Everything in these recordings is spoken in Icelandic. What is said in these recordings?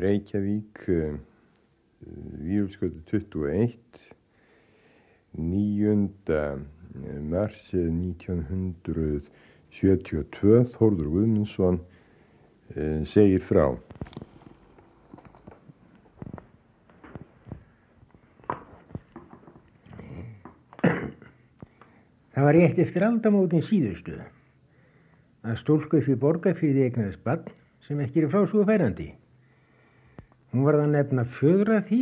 Reykjavík, Vífilsgötu 21, 9. mars 1972, Þórður Guðmundsson segir frá. Það var rétt eftir aldamótin síðustu að stúlku upp í Borgarfirði eignaðist barn sem ekki er frá svo færandi. Hún varð að nefna föður að því,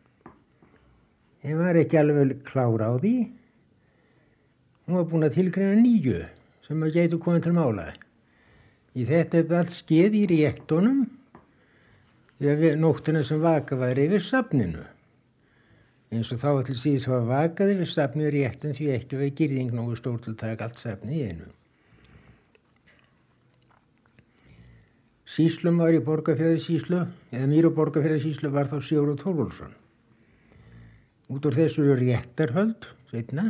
en var ekki alveg klára á því. Hún var búin að tilgreina 9 sem að gætu komið til mála. Í þetta er allt skeð í réttunum þegar nóttina sem vaka var yfir safninu. Eins og þá allir síðan var vakað yfir safninu réttum því ekki var girðing nógu stór til að taka allt safni í einu. Sýslum var í Borgarfjarðarsýslu, eða Mýru Borgarfjarðarsýslu var þá Sigurður Þórólfsson. Út úr þessu eru réttarhöld, seinna.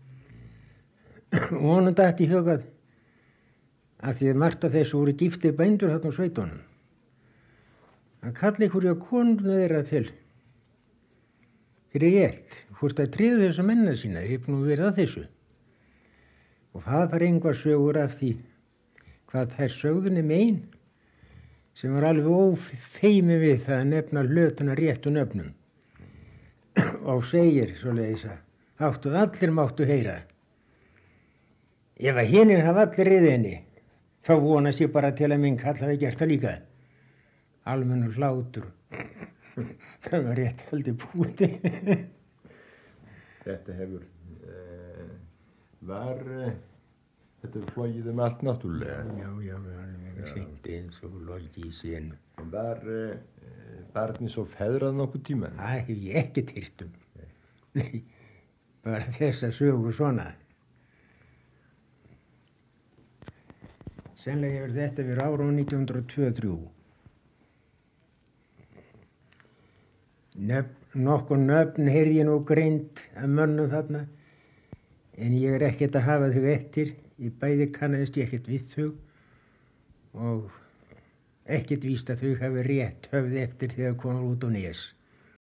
Og honum datt í hugað að því að margt af þessu voru giftið bændur þarna á sveitunum. Að kalla einhverja konuna þeirra til fyrir rétt, hvort að tryggja þessa menna sína, þeir hefði nú verið að þessu. Og það var einhver sögur af því hvað þær sögðunni megin, sem var alveg ófeimi við það að nefna hlutuna réttu nöfnum. Og segir svoleiðis að allir máttu heyra. Ef að hinir hafa allir riðinni, þá vonast ég bara til að minn kall hafi gert það líka. Almennur hlátur. Það var rétt heldur búið. Þetta hefur þetta er flogið allt náttúrulega. Já, hreint eins og logið í senu. Var barnið svo feðrað nokkuð tíma? Það hef ég ekkert heyrt um. Nei, bara þessa sögu svona. Sennilega hefur þetta verið árið 1923. Nokkur nöfn heyrði ég nú greint af mönnum þarna, en ég er ekkert að hafa þau eftir. Í bæði kannaðist ég ekkert við þau og ekkert víst að þau hafi rétt höfð eftir þegar komur út á Nes.